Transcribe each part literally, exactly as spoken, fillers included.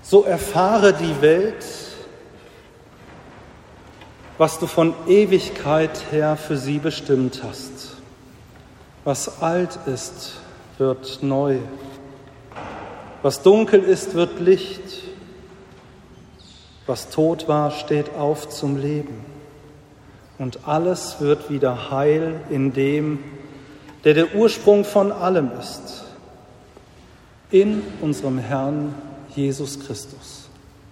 So erfahre die Welt, was du von Ewigkeit her für sie bestimmt hast. Was alt ist, wird neu. Was dunkel ist, wird Licht. Was tot war, steht auf zum Leben. Und alles wird wieder heil in dem, der der Ursprung von allem ist, in unserem Herrn Jesus Christus.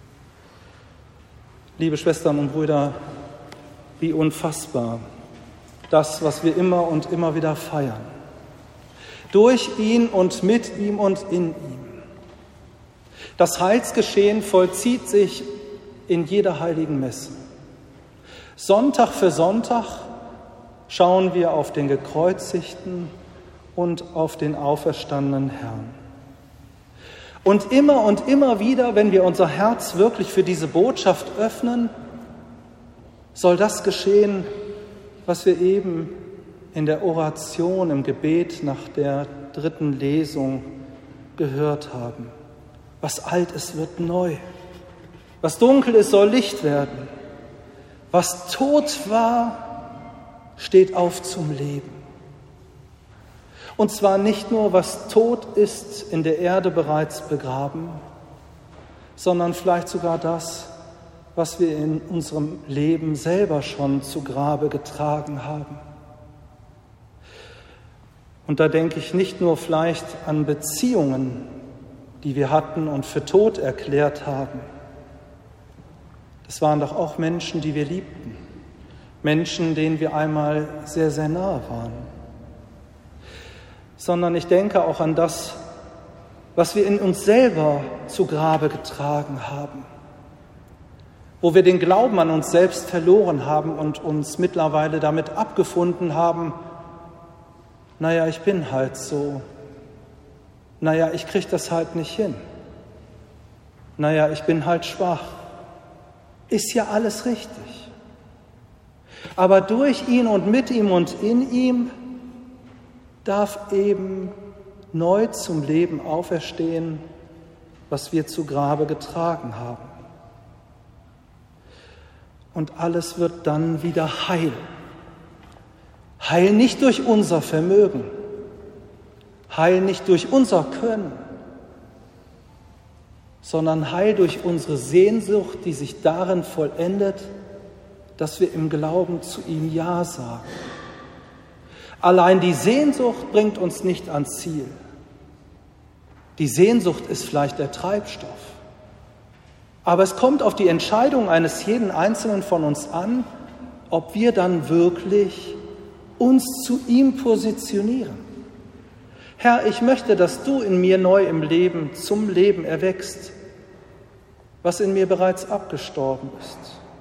Liebe Schwestern und Brüder, wie unfassbar das, was wir immer und immer wieder feiern. Durch ihn und mit ihm und in ihm. Das Heilsgeschehen vollzieht sich in jeder heiligen Messe. Sonntag für Sonntag schauen wir auf den gekreuzigten und auf den auferstandenen Herrn. Und immer und immer wieder, wenn wir unser Herz wirklich für diese Botschaft öffnen, soll das geschehen, was wir eben in der Oration, im Gebet nach der dritten Lesung gehört haben. Was alt ist, wird neu. Was dunkel ist, soll Licht werden. Was tot war, steht auf zum Leben. Und zwar nicht nur, was tot ist, in der Erde bereits begraben, sondern vielleicht sogar das, was wir in unserem Leben selber schon zu Grabe getragen haben. Und da denke ich nicht nur vielleicht an Beziehungen, die wir hatten und für tot erklärt haben. Das waren doch auch Menschen, die wir liebten. Menschen, denen wir einmal sehr, sehr nahe waren. Sondern ich denke auch an das, was wir in uns selber zu Grabe getragen haben. Wo wir den Glauben an uns selbst verloren haben und uns mittlerweile damit abgefunden haben, naja, ich bin halt so. Naja, ich kriege das halt nicht hin. Naja, ich bin halt schwach. Ist ja alles richtig. Aber durch ihn und mit ihm und in ihm darf eben neu zum Leben auferstehen, was wir zu Grabe getragen haben. Und alles wird dann wieder heil. Heil nicht durch unser Vermögen, heil nicht durch unser Können, sondern heil durch unsere Sehnsucht, die sich darin vollendet, dass wir im Glauben zu ihm Ja sagen. Allein die Sehnsucht bringt uns nicht ans Ziel. Die Sehnsucht ist vielleicht der Treibstoff. Aber es kommt auf die Entscheidung eines jeden Einzelnen von uns an, ob wir dann wirklich uns zu ihm positionieren. Herr, ich möchte, dass du in mir neu im Leben zum Leben erwächst, was in mir bereits abgestorben ist.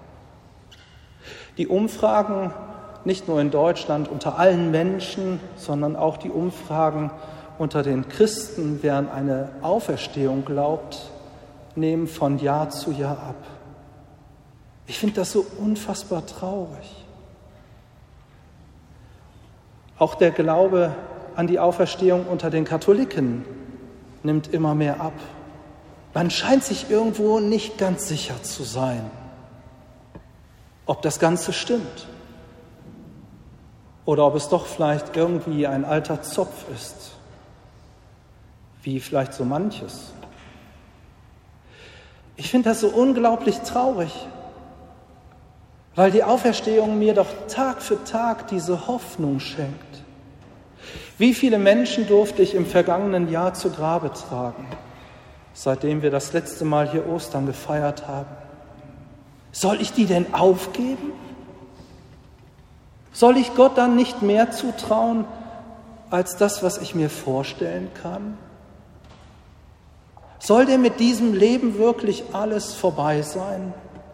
Die Umfragen, nicht nur in Deutschland, unter allen Menschen, sondern auch die Umfragen unter den Christen, wer an eine Auferstehung glaubt, nehmen von Jahr zu Jahr ab. Ich finde das so unfassbar traurig. Auch der Glaube an die Auferstehung unter den Katholiken nimmt immer mehr ab. Man scheint sich irgendwo nicht ganz sicher zu sein, ob das Ganze stimmt oder ob es doch vielleicht irgendwie ein alter Zopf ist, wie vielleicht so manches. Ich finde das so unglaublich traurig, weil die Auferstehung mir doch Tag für Tag diese Hoffnung schenkt. Wie viele Menschen durfte ich im vergangenen Jahr zu Grabe tragen, seitdem wir das letzte Mal hier Ostern gefeiert haben? Soll ich die denn aufgeben? Soll ich Gott dann nicht mehr zutrauen als das, was ich mir vorstellen kann? Soll denn mit diesem Leben wirklich alles vorbei sein?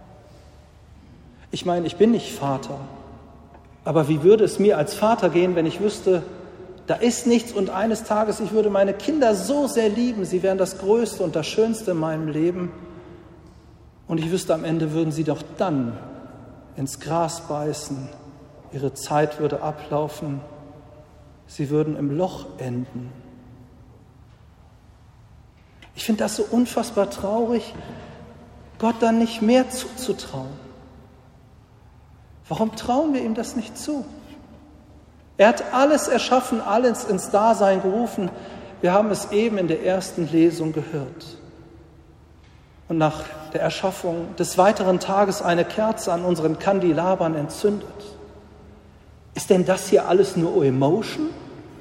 Ich meine, ich bin nicht Vater, aber wie würde es mir als Vater gehen, wenn ich wüsste, da ist nichts und eines Tages, ich würde meine Kinder so sehr lieben, sie wären das Größte und das Schönste in meinem Leben und ich wüsste, am Ende würden sie doch dann ins Gras beißen, ihre Zeit würde ablaufen, sie würden im Loch enden. Ich finde das so unfassbar traurig, Gott dann nicht mehr zuzutrauen. Warum trauen wir ihm das nicht zu? Er hat alles erschaffen, alles ins Dasein gerufen. Wir haben es eben in der ersten Lesung gehört. Und nach der Erschaffung des weiteren Tages eine Kerze an unseren Kandelabern entzündet. Ist denn das hier alles nur Emotion?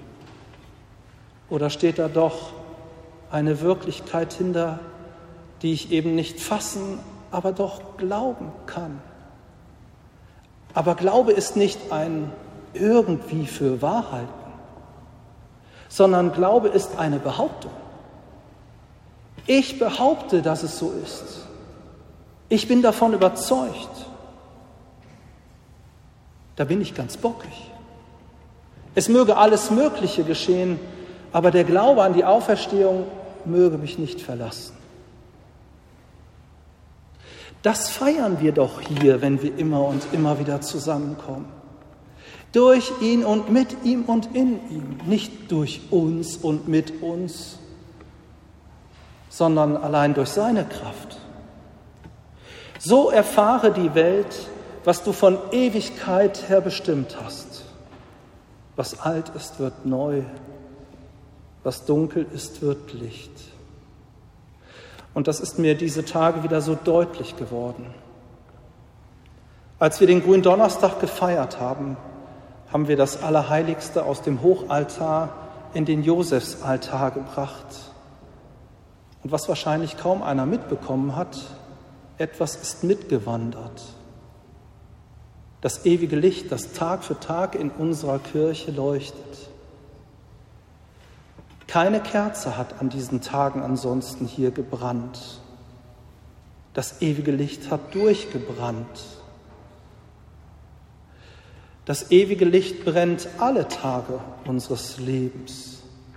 Oder steht da doch eine Wirklichkeit hinter, die ich eben nicht fassen, aber doch glauben kann? Aber Glaube ist nicht ein irgendwie für Wahrheiten, sondern Glaube ist eine Behauptung. Ich behaupte, dass es so ist. Ich bin davon überzeugt. Da bin ich ganz bockig. Es möge alles Mögliche geschehen, aber der Glaube an die Auferstehung möge mich nicht verlassen. Das feiern wir doch hier, wenn wir immer und immer wieder zusammenkommen. Durch ihn und mit ihm und in ihm, nicht durch uns und mit uns, sondern allein durch seine Kraft. So erfahre die Welt, was du von Ewigkeit her bestimmt hast. Was alt ist, wird neu. Was dunkel ist, wird Licht. Und das ist mir diese Tage wieder so deutlich geworden. Als wir den Gründonnerstag gefeiert haben, haben wir das Allerheiligste aus dem Hochaltar in den Josefsaltar gebracht. Und was wahrscheinlich kaum einer mitbekommen hat, etwas ist mitgewandert. Das ewige Licht, das Tag für Tag in unserer Kirche leuchtet. Keine Kerze hat an diesen Tagen ansonsten hier gebrannt. Das ewige Licht hat durchgebrannt. Das ewige Licht brennt alle Tage unseres Lebens.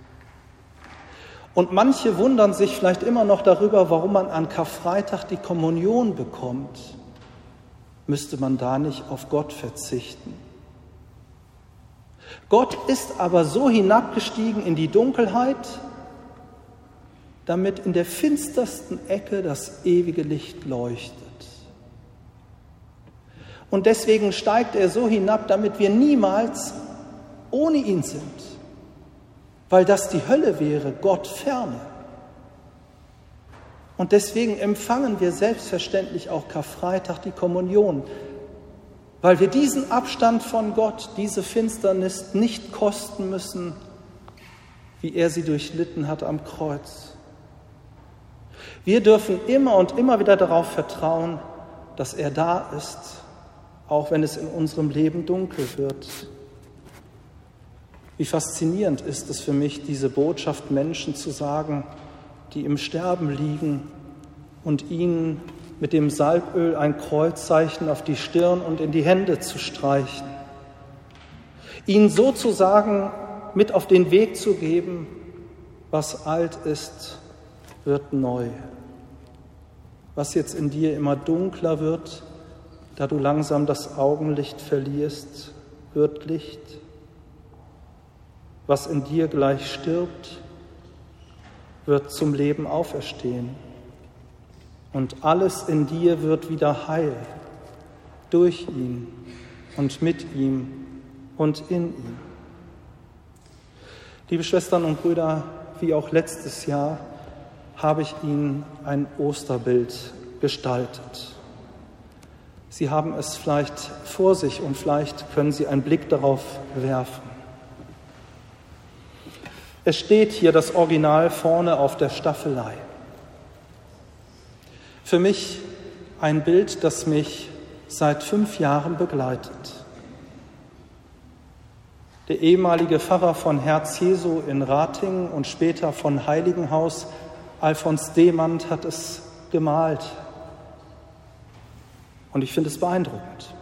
Und manche wundern sich vielleicht immer noch darüber, warum man an Karfreitag die Kommunion bekommt. Müsste man da nicht auf Gott verzichten? Gott ist aber so hinabgestiegen in die Dunkelheit, damit in der finstersten Ecke das ewige Licht leuchtet. Und deswegen steigt er so hinab, damit wir niemals ohne ihn sind. Weil das die Hölle wäre, Gott ferne. Und deswegen empfangen wir selbstverständlich auch Karfreitag die Kommunion, weil wir diesen Abstand von Gott, diese Finsternis nicht kosten müssen, wie er sie durchlitten hat am Kreuz. Wir dürfen immer und immer wieder darauf vertrauen, dass er da ist, auch wenn es in unserem Leben dunkel wird. Wie faszinierend ist es für mich, diese Botschaft Menschen zu sagen, die im Sterben liegen und ihnen mit dem Salböl ein Kreuzzeichen auf die Stirn und in die Hände zu streichen. Ihnen sozusagen mit auf den Weg zu geben, was alt ist, wird neu. Was jetzt in dir immer dunkler wird, da du langsam das Augenlicht verlierst, wird Licht. Was in dir gleich stirbt, wird zum Leben auferstehen. Und alles in dir wird wieder heil, durch ihn und mit ihm und in ihm. Liebe Schwestern und Brüder, wie auch letztes Jahr, habe ich Ihnen ein Osterbild gestaltet. Sie haben es vielleicht vor sich und vielleicht können Sie einen Blick darauf werfen. Es steht hier das Original vorne auf der Staffelei. Für mich ein Bild, das mich seit fünf Jahren begleitet. Der ehemalige Pfarrer von Herz Jesu in Ratingen und später von Heiligenhaus, Alfons Demand, hat es gemalt. Und ich finde es beeindruckend.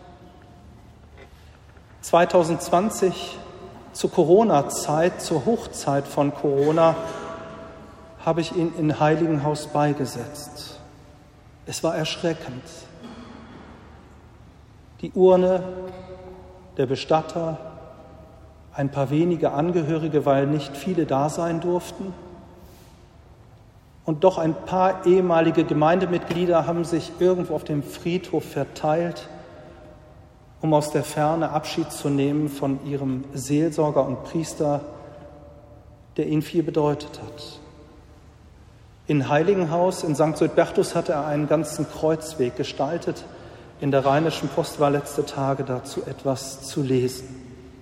zwanzig zwanzig, zur Corona-Zeit, zur Hochzeit von Corona, habe ich ihn in Heiligenhaus beigesetzt. Es war erschreckend. Die Urne, der Bestatter, ein paar wenige Angehörige, weil nicht viele da sein durften. Und doch ein paar ehemalige Gemeindemitglieder haben sich irgendwo auf dem Friedhof verteilt, um aus der Ferne Abschied zu nehmen von ihrem Seelsorger und Priester, der ihnen viel bedeutet hat. In Heiligenhaus in Sankt Suidbertus hatte er einen ganzen Kreuzweg gestaltet. In der Rheinischen Post war letzte Tage dazu etwas zu lesen.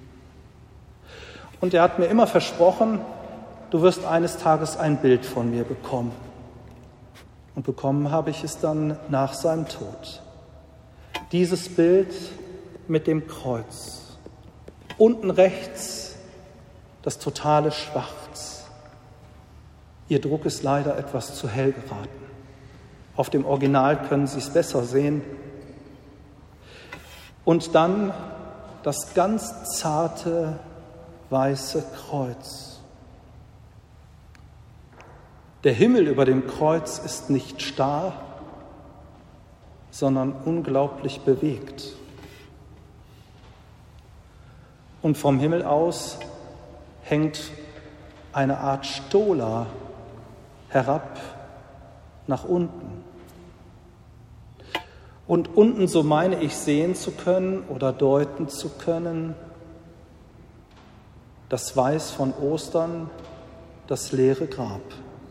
Und er hat mir immer versprochen, du wirst eines Tages ein Bild von mir bekommen. Und bekommen habe ich es dann nach seinem Tod. Dieses Bild mit dem Kreuz. Unten rechts das totale Schwarz. Ihr Druck ist leider etwas zu hell geraten. Auf dem Original können Sie es besser sehen. Und dann das ganz zarte weiße Kreuz. Der Himmel über dem Kreuz ist nicht starr, sondern unglaublich bewegt. Und vom Himmel aus hängt eine Art Stola herab nach unten. Und unten, so meine ich, sehen zu können oder deuten zu können, das Weiß von Ostern, das leere Grab.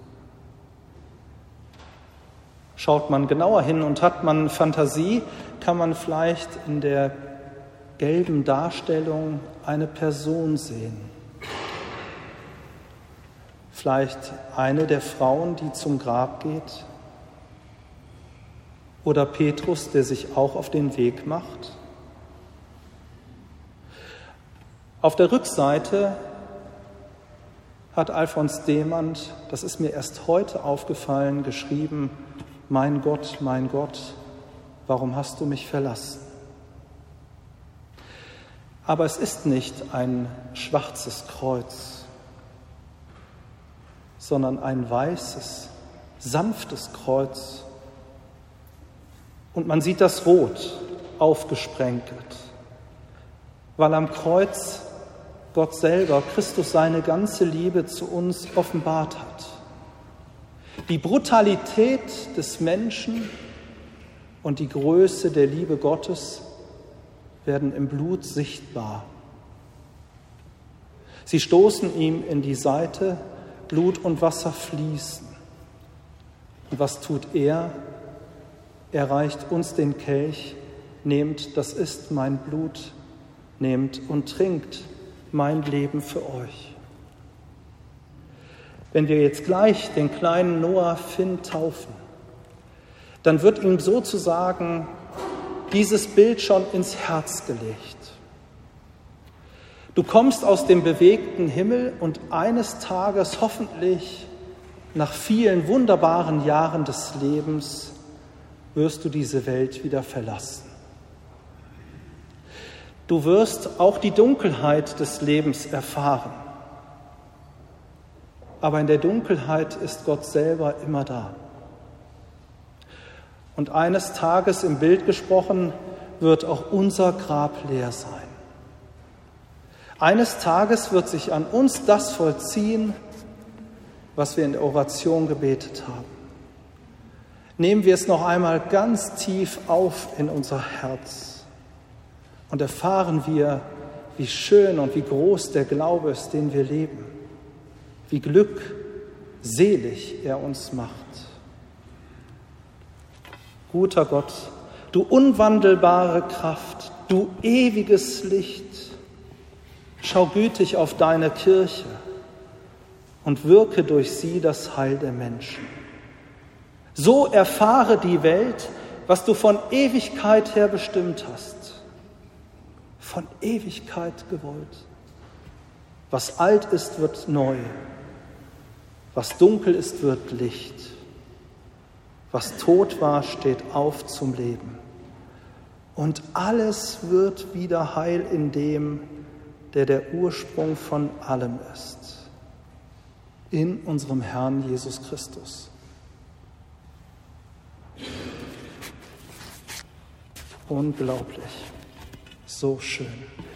Schaut man genauer hin und hat man Fantasie, kann man vielleicht in der gelben Darstellung eine Person sehen. Vielleicht eine der Frauen, die zum Grab geht. Oder Petrus, der sich auch auf den Weg macht. Auf der Rückseite hat Alfons Demand, das ist mir erst heute aufgefallen, geschrieben: Mein Gott, mein Gott, warum hast du mich verlassen? Aber es ist nicht ein schwarzes Kreuz, sondern ein weißes, sanftes Kreuz. Und man sieht das Rot aufgesprenkelt, weil am Kreuz Gott selber, Christus, seine ganze Liebe zu uns offenbart hat. Die Brutalität des Menschen und die Größe der Liebe Gottes werden im Blut sichtbar. Sie stoßen ihm in die Seite, Blut und Wasser fließen. Und was tut er? Er reicht uns den Kelch, nehmt, das ist mein Blut, nehmt und trinkt mein Leben für euch. Wenn wir jetzt gleich den kleinen Noah Finn taufen, dann wird ihm sozusagen dieses Bild schon ins Herz gelegt. Du kommst aus dem bewegten Himmel und eines Tages, hoffentlich nach vielen wunderbaren Jahren des Lebens, wirst du diese Welt wieder verlassen. Du wirst auch die Dunkelheit des Lebens erfahren. Aber in der Dunkelheit ist Gott selber immer da. Und eines Tages, im Bild gesprochen, wird auch unser Grab leer sein. Eines Tages wird sich an uns das vollziehen, was wir in der Oration gebetet haben. Nehmen wir es noch einmal ganz tief auf in unser Herz und erfahren wir, wie schön und wie groß der Glaube ist, den wir leben, wie glückselig er uns macht. Guter Gott, du unwandelbare Kraft, du ewiges Licht, schau gütig auf deine Kirche und wirke durch sie das Heil der Menschen. So erfahre die Welt, was du von Ewigkeit her bestimmt hast. Von Ewigkeit gewollt. Was alt ist, wird neu. Was dunkel ist, wird Licht. Was tot war, steht auf zum Leben. Und alles wird wieder heil in dem, der der Ursprung von allem ist. In unserem Herrn Jesus Christus. Unglaublich, so schön.